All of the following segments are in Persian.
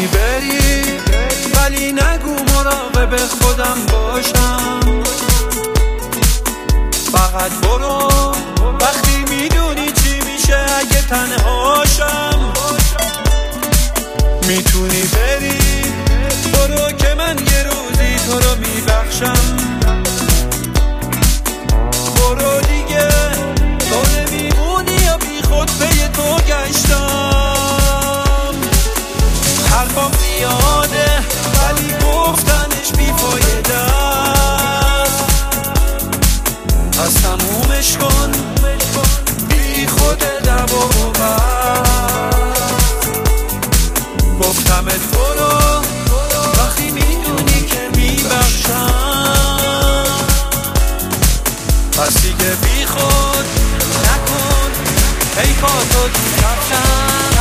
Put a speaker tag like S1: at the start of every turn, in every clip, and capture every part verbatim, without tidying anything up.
S1: بری ولی نگو مراقب خودم باشم. فقط برو وقتی میدونی چی میشه اگه تنهاشم. میتونی بری برو که من یه روزی تو رو میبخشم. برو دیگه تو نمیمونی یا بی خود به تو گشتم. حرفم زیاده ولی گفتنش بیفایده است. پس تمومش کن بی خود دعوا و بس. گفتمت برو وقتی میدونی که میبخشم. پس دیگه بی خود نکن حیفاتو تو کفشم.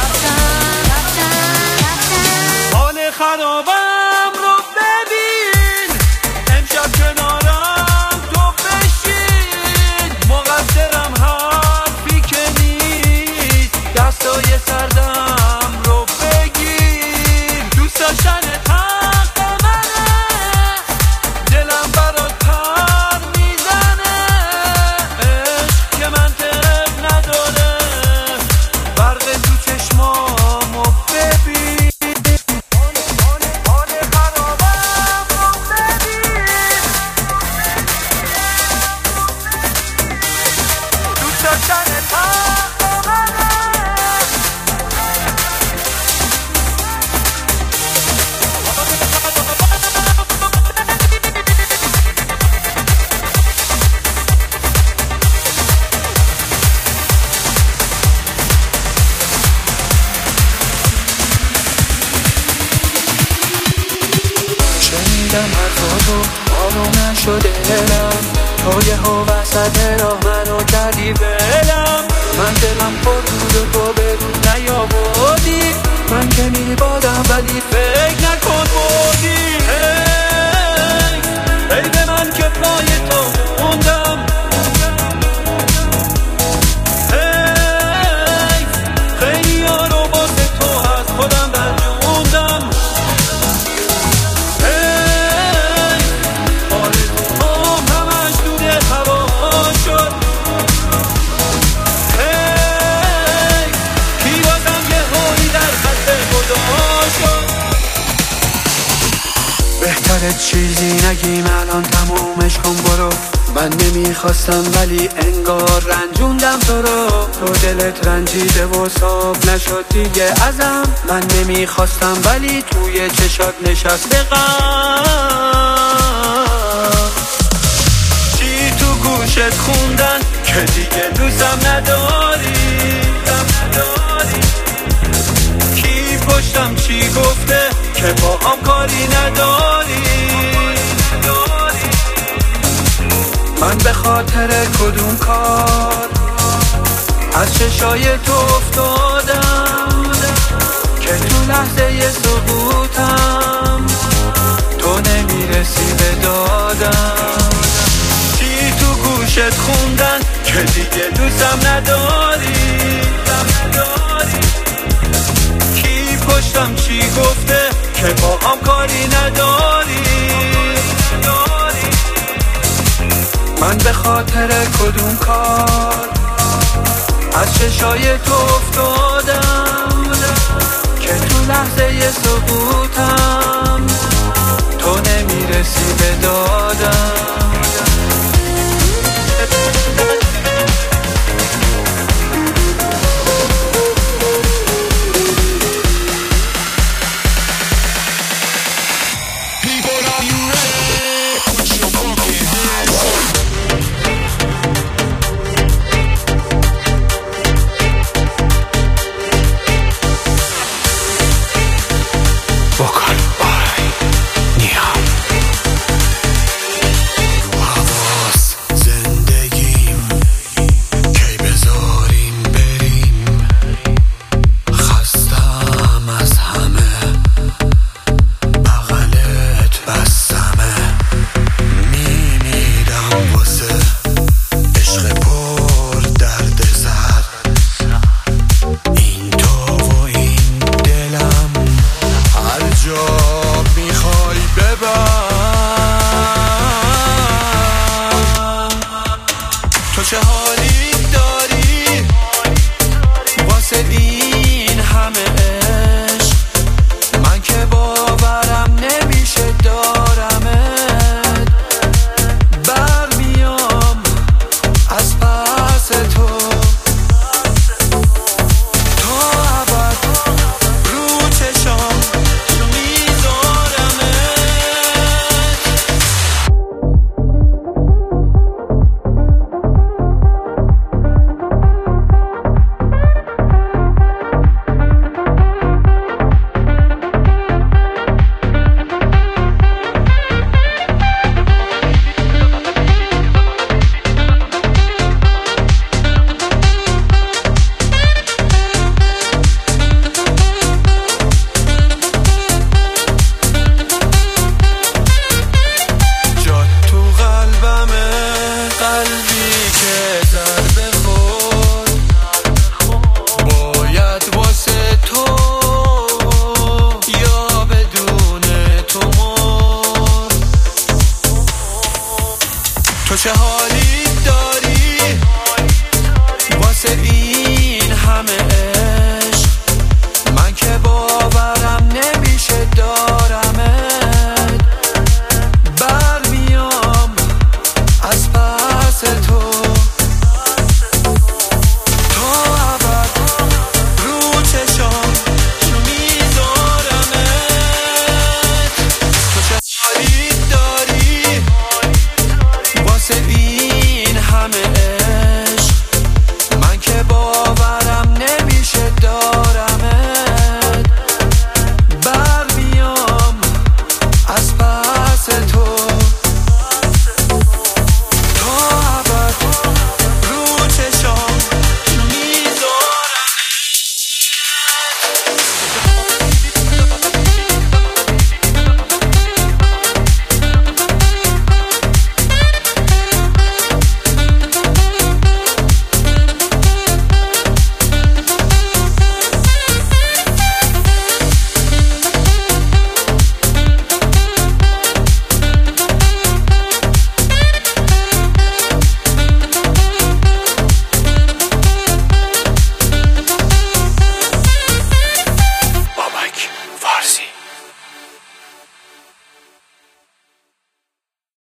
S1: حال خرابم رو ببین امشب کنارم تو بشین. مقصرم حرفی که نیست دستای سردم رو بگیر. دوست داشتن حق منه دلم برات پر میزنه. عشق که منطق نداره برق تو چشمامو ببین. شنیدم حرفاتو آروم نشده دلم. تو یه ها وسط راه منو کردی ولم. من دلم پر بود و تو بدون نیاوردی. من که میبادم ولی فکر نکن بردی. هی هی به من که پای تو موندم. هی خیلی ها رو واسه تو از خودم رنجوندم. بهتره چیزی نگیم الان تمومش کن برو. من نمیخواستم ولی انگار رنجوندم تو رو. تو دلت رنجیده و صاف نشد دیگه ازم. من نمیخواستم ولی توی چشات نشسته غم. چی تو گوشت خوندن که دیگه دوستم نداری. کی پشتم چی گفته که با هم کاری نداری. من به خاطر کدوم کار از چشای تو افتادم که تو لحظه سقوطم تو نمیرسی به دادم. چی تو گوشت خوندن که دیگه دوستم نداری. کی پشتم چی گفته که با هم کاری نداری. من به خاطر کدوم کار از چشای تو افتادم که تو لحظه سقوطم تو نمیرسی به داد.